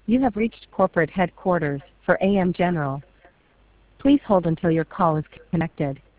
You have reached corporate headquarters for AM General. Please hold until your call is connected.